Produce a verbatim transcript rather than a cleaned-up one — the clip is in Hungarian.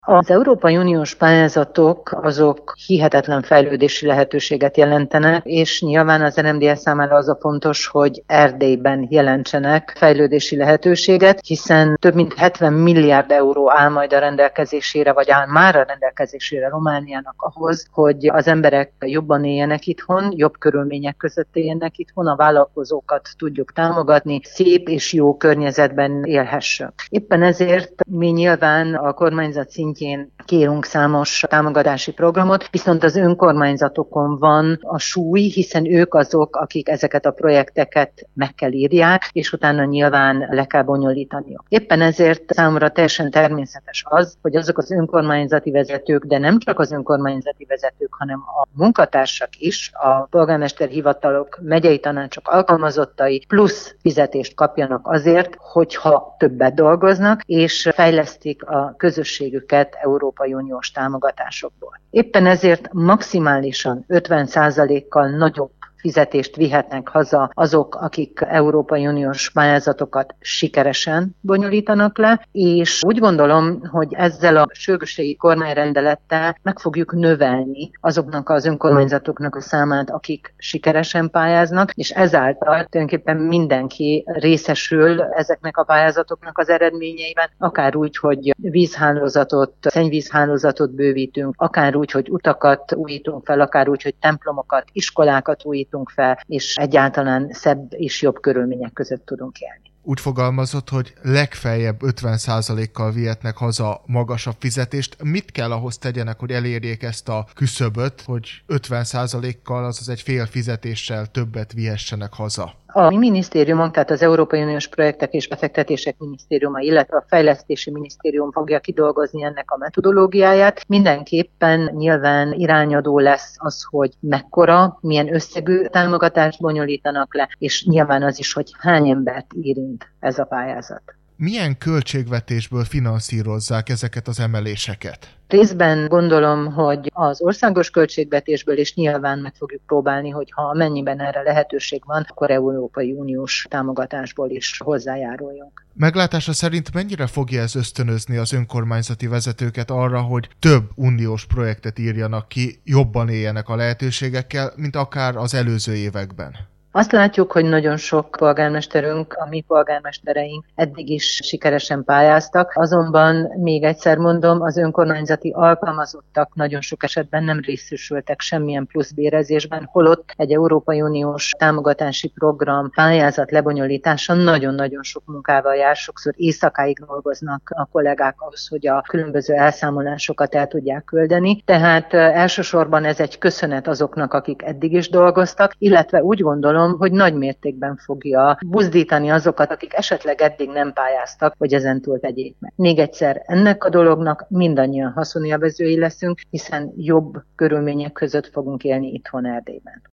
Az Európai Uniós pályázatok azok hihetetlen fejlődési lehetőséget jelentenek, és nyilván az en em dé es számára az a fontos, hogy Erdélyben jelentsenek fejlődési lehetőséget, hiszen több mint hetven milliárd euró áll majd a rendelkezésére, vagy áll már a rendelkezésére Romániának ahhoz, hogy az emberek jobban éljenek itthon, jobb körülmények között éljenek itthon, a vállalkozókat tudjuk támogatni, szép és jó környezetben élhessünk. Éppen ezért mi nyilván a kormányzat szintjén kérünk számos támogatási programot, viszont az önkormányzatokon van a súly, hiszen ők azok, akik ezeket a projekteket meg kell írják, és utána nyilván le kell bonyolítaniuk. Éppen ezért számomra teljesen természetes az, hogy azok az önkormányzati vezetők, de nem csak az önkormányzati vezetők, hanem a munkatársak is, a polgármesterhivatalok, megyei tanácsok alkalmazottai plusz fizetést kapjanak azért, hogyha többet dolgoznak, és fejlesztik a közösségüket Európai Uniós támogatásokból. Éppen ezért maximálisan ötven százalékkal nagyobb fizetést vihetnek haza azok, akik Európai Uniós pályázatokat sikeresen bonyolítanak le, és úgy gondolom, hogy ezzel a sürgősségi kormányrendelettel meg fogjuk növelni azoknak az önkormányzatoknak a számát, akik sikeresen pályáznak, és ezáltal tulajdonképpen mindenki részesül ezeknek a pályázatoknak az eredményeiben, akár úgy, hogy vízhálózatot, szennyvízhálózatot bővítünk, akár úgy, hogy utakat újítunk fel, akár úgy, hogy templomokat, iskolákat újítunk fel, és egyáltalán szebb és jobb körülmények között tudunk élni. Úgy fogalmazott, hogy legfeljebb ötven százalékkal vihetnek haza magasabb fizetést. Mit kell ahhoz tegyenek, hogy elérjék ezt a küszöböt, hogy ötven százalékkal, azaz egy fél fizetéssel többet vihessenek haza? A mi minisztériumunk, tehát az Európai Uniós Projektek és Befektetések Minisztériuma, illetve a Fejlesztési Minisztérium fogja kidolgozni ennek a metodológiáját. Mindenképpen nyilván irányadó lesz az, hogy mekkora, milyen összegű támogatást bonyolítanak le, és nyilván az is, hogy hány embert érint ez a pályázat. Milyen költségvetésből finanszírozzák ezeket az emeléseket? Részben gondolom, hogy az országos költségvetésből is nyilván meg fogjuk próbálni, hogy ha amennyiben erre lehetőség van, akkor Európai Uniós támogatásból is hozzájáruljunk. Meglátása szerint mennyire fogja ez ösztönözni az önkormányzati vezetőket arra, hogy több uniós projektet írjanak ki, jobban éljenek a lehetőségekkel, mint akár az előző években? Azt látjuk, hogy nagyon sok polgármesterünk, a mi polgármestereink eddig is sikeresen pályáztak, azonban még egyszer mondom, az önkormányzati alkalmazottak nagyon sok esetben nem részesültek semmilyen plusz bérezésben, holott egy Európai Uniós támogatási program pályázat lebonyolítása nagyon-nagyon sok munkával jár, sokszor éjszakáig dolgoznak a kollégák ahhoz, hogy a különböző elszámolásokat el tudják küldeni. Tehát elsősorban ez egy köszönet azoknak, akik eddig is dolgoztak, illetve úgy gondolom, hogy nagy mértékben fogja buzdítani azokat, akik esetleg eddig nem pályáztak, hogy ezentúl tegyék meg. Még egyszer, ennek a dolognak mindannyian haszonélvezői leszünk, hiszen jobb körülmények között fogunk élni itthon Erdélyben.